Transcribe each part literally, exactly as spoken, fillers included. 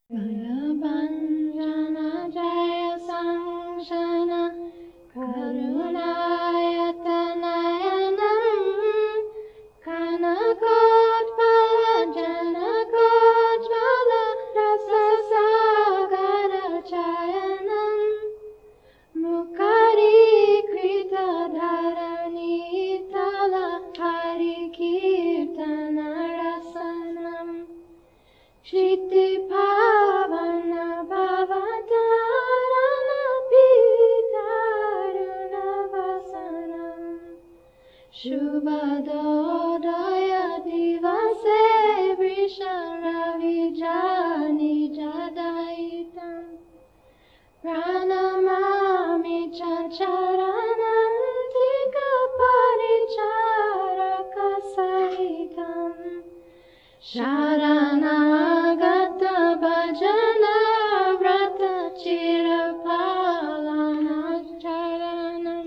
Jaya Jaya Sanshana Karunayatanayanam Kanakotpala Janakotpala Rasasagara Chayanam Mukari Krita Dharani Tala Hari Kirtana Rasanam Shiti Pavana Bhavatarana Pitaruna Vasanam Shubhadodaya Divase Vrisharavijani Jadaitam Pranamami Chacharanam Tika Paricharaka Sahitam Sharanagata Bhajana Vrata Chirapalana Charanam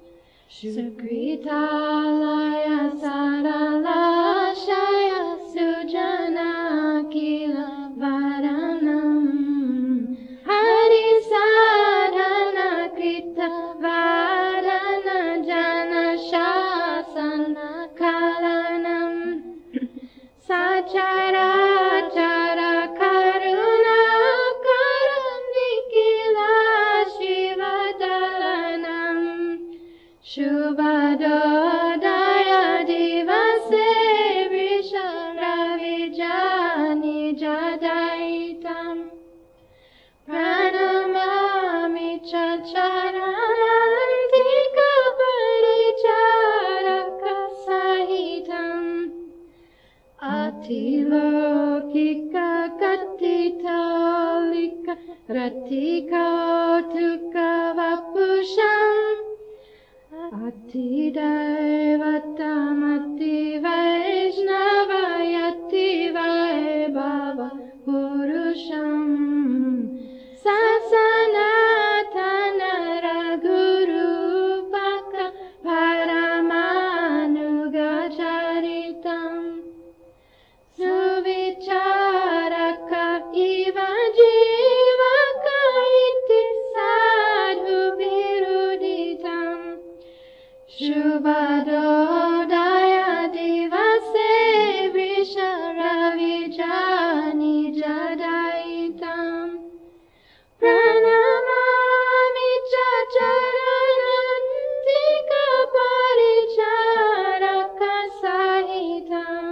Sukritalaya Saralashaya Sujana Kila Varanam Hari Sadhana Krita Varana Jana Shasana Kalanam Sachara Chara Karuna Karunikila Shivadalanam Shubhadodaya Divase Vrisharavijani Jadaitam Pranamami Chacharantika Paricharaka Sahitam Atilokika Katitalika Ratika Tuka Vapusham Atidevatamati Vaishnavayati Vaibhava Purusham Sasanatana Raguru Paka Paramanugacharitam Suvicharaka iva jivaka iti sadhu viruditam Shubhadodaya divase vrisharavijani jadaitam Pranamami chacharanantika paricharaka sahitam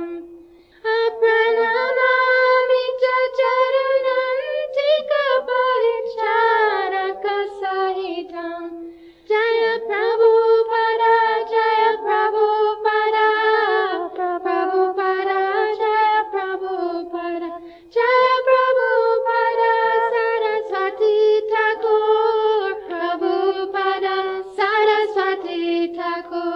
Pranamami chacharanantika paricharaka sahitam Jaya Prabhupada, Jaya Prabhupada, Prabhupada, Jaya Prabhupada, Jaya Prabhupada, Saraswati Thakur, Prabhupada, Saraswati Thakur.